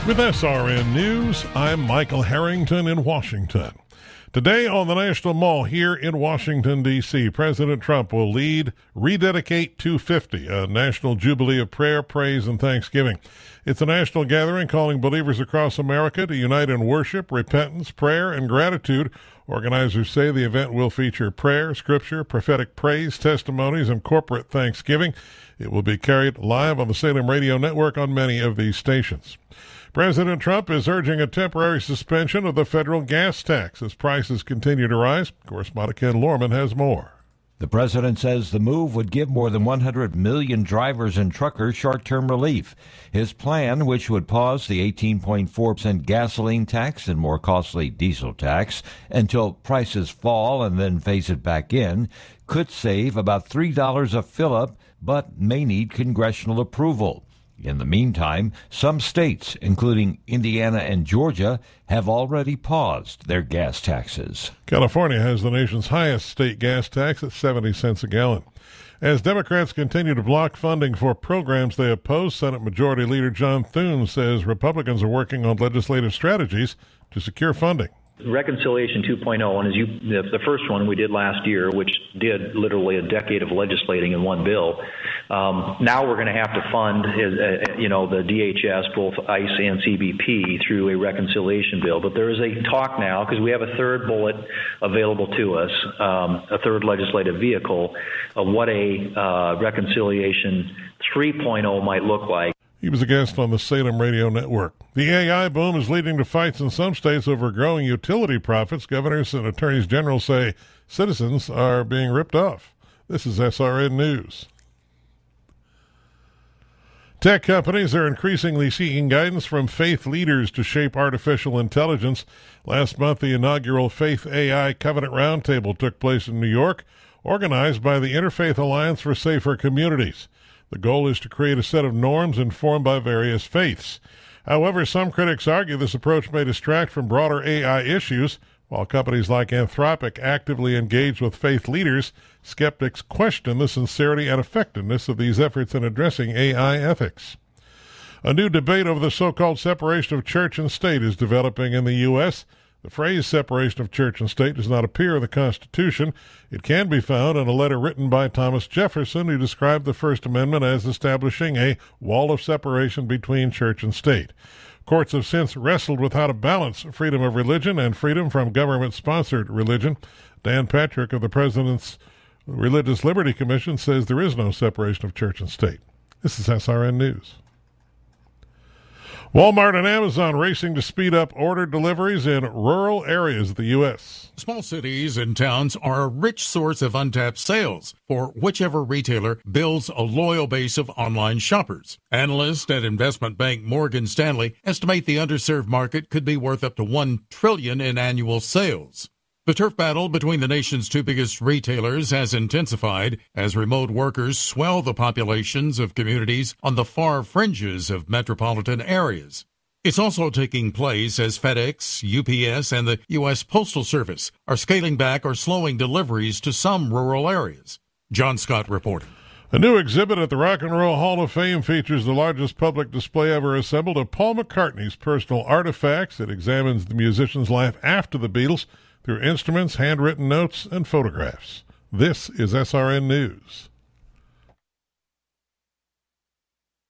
With SRN News, I'm Michael Harrington in Washington. Today on the National Mall here in Washington, D.C., President Trump will lead Rededicate 250, a national jubilee of prayer, praise, and thanksgiving. It's a national gathering calling believers across America to unite in worship, repentance, prayer, and gratitude. Organizers say the event will feature prayer, scripture, prophetic praise, testimonies, and corporate thanksgiving. It will be carried live on the Salem Radio Network on many of these stations. President Trump is urging a temporary suspension of the federal gas tax as prices continue to rise. Correspondent Ken Lorman has more. The president says the move would give more than 100 million drivers and truckers short-term relief. His plan, which would pause the 18.4% gasoline tax and more costly diesel tax until prices fall and then phase it back in, could save about $3 a fill-up, but may need congressional approval. In the meantime, some states, including Indiana and Georgia, have already paused their gas taxes. California has the nation's highest state gas tax at 70 cents a gallon. As Democrats continue to block funding for programs they oppose, Senate Majority Leader John Thune says Republicans are working on legislative strategies to secure funding. Reconciliation 2.0, and the first one we did last year, which did literally a decade of legislating in one bill. Now we're going to have to fund, the DHS, both ICE and CBP, through a reconciliation bill. But there is a talk now, because we have a third bullet available to us, a third legislative vehicle, of what a reconciliation 3.0 might look like. He was a guest on the Salem Radio Network. The AI boom is leading to fights in some states over growing utility profits. Governors and attorneys general say citizens are being ripped off. This is SRN News. Tech companies are increasingly seeking guidance from faith leaders to shape artificial intelligence. Last month, the inaugural Faith AI Covenant Roundtable took place in New York, organized by the Interfaith Alliance for Safer Communities. The goal is to create a set of norms informed by various faiths. However, some critics argue this approach may distract from broader AI issues. While companies like Anthropic actively engage with faith leaders, skeptics question the sincerity and effectiveness of these efforts in addressing AI ethics. A new debate over the so-called separation of church and state is developing in the U.S. The phrase separation of church and state does not appear in the Constitution. It can be found in a letter written by Thomas Jefferson, who described the First Amendment as establishing a wall of separation between church and state. Courts have since wrestled with how to balance freedom of religion and freedom from government-sponsored religion. Dan Patrick of the President's Religious Liberty Commission says there is no separation of church and state. This is SRN News. Walmart and Amazon racing to speed up order deliveries in rural areas of the U.S. Small cities and towns are a rich source of untapped sales for whichever retailer builds a loyal base of online shoppers. Analysts at investment bank Morgan Stanley estimate the underserved market could be worth up to $1 trillion in annual sales. The turf battle between the nation's two biggest retailers has intensified as remote workers swell the populations of communities on the far fringes of metropolitan areas. It's also taking place as FedEx, UPS, and the U.S. Postal Service are scaling back or slowing deliveries to some rural areas. John Scott reporting. A new exhibit at the Rock and Roll Hall of Fame features the largest public display ever assembled of Paul McCartney's personal artifacts. It examines the musician's life after the Beatles through instruments, handwritten notes, and photographs. This is SRN News.